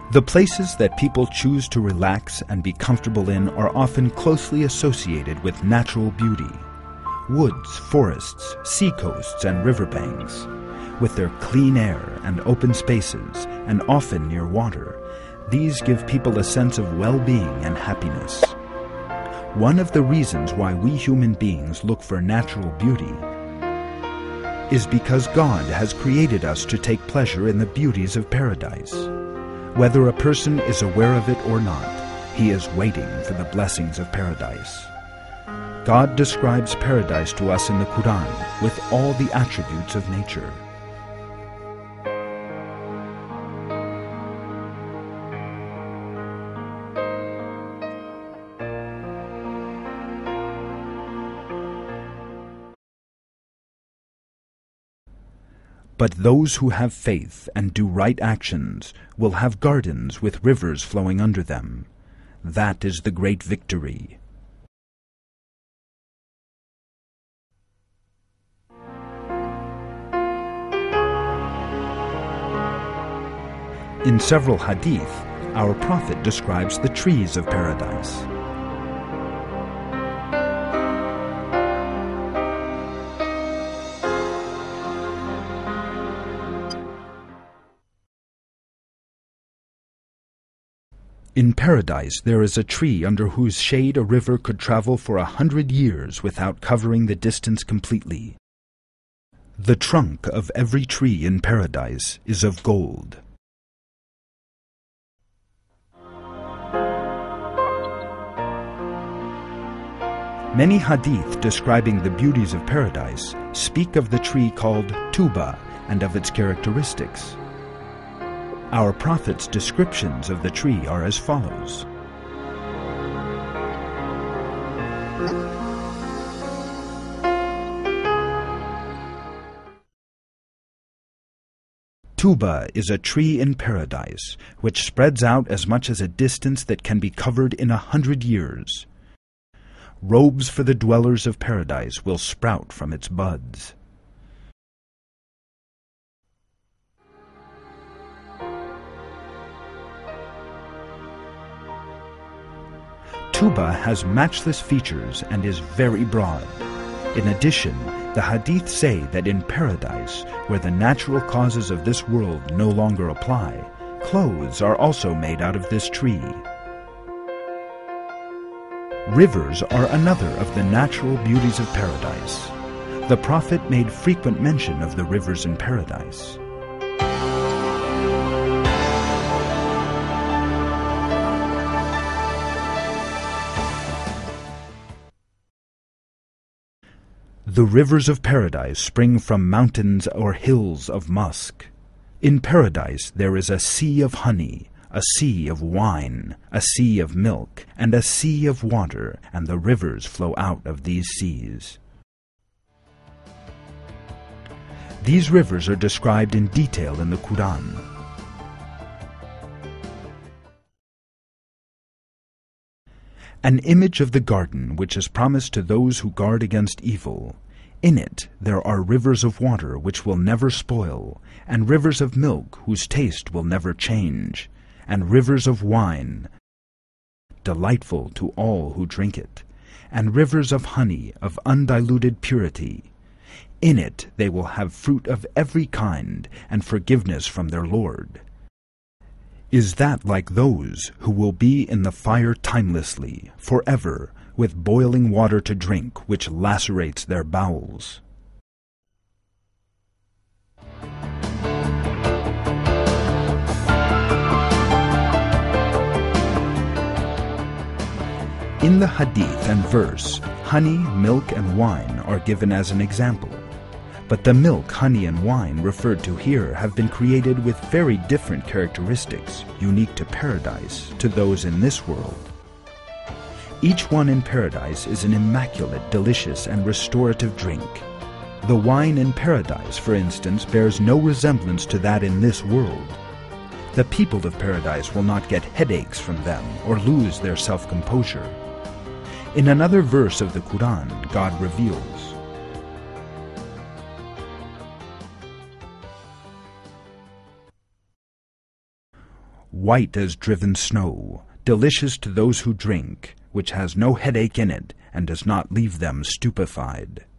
The places that people choose to relax and be comfortable in are often closely associated with natural beauty. Woods, forests, seacoasts, and riverbanks. With their clean air and open spaces, and often near water, these give people a sense of well-being and happiness. One of the reasons why we human beings look for natural beauty is because God has created us to take pleasure in the beauties of paradise. Whether a person is aware of it or not, he is waiting for the blessings of paradise. God describes paradise to us in the Quran with all the attributes of nature. But those who have faith and do right actions will have gardens with rivers flowing under them. That is the great victory. In several hadith, our Prophet describes the trees of paradise. In paradise there is a tree under whose shade a river could travel for 100 years without covering the distance completely. The trunk of every tree in paradise is of gold. Many hadith describing the beauties of paradise speak of the tree called Tuba and of its characteristics. Our Prophet's descriptions of the tree are as follows. Tuba is a tree in paradise, which spreads out as much as a distance that can be covered in 100 years. Robes for the dwellers of paradise will sprout from its buds. Tuba has matchless features and is very broad. In addition, the hadith say that in paradise, where the natural causes of this world no longer apply, clothes are also made out of this tree. Rivers are another of the natural beauties of paradise. The Prophet made frequent mention of the rivers in paradise. The rivers of paradise spring from mountains or hills of musk. In paradise there is a sea of honey, a sea of wine, a sea of milk, and a sea of water, and the rivers flow out of these seas. These rivers are described in detail in the Quran. An image of the garden which is promised to those who guard against evil. In it there are rivers of water which will never spoil, and rivers of milk whose taste will never change, and rivers of wine, delightful to all who drink it, and rivers of honey of undiluted purity. In it they will have fruit of every kind, and forgiveness from their Lord. Is that like those who will be in the fire timelessly, forever, with boiling water to drink, which lacerates their bowels? In the hadith and verse, honey, milk, and wine are given as an example. But the milk, honey, and wine referred to here have been created with very different characteristics, unique to paradise, to those in this world. Each one in paradise is an immaculate, delicious, and restorative drink. The wine in paradise, for instance, bears no resemblance to that in this world. The people of paradise will not get headaches from them or lose their self-composure. In another verse of the Quran, God reveals, white as driven snow, delicious to those who drink, which has no headache in it and does not leave them stupefied.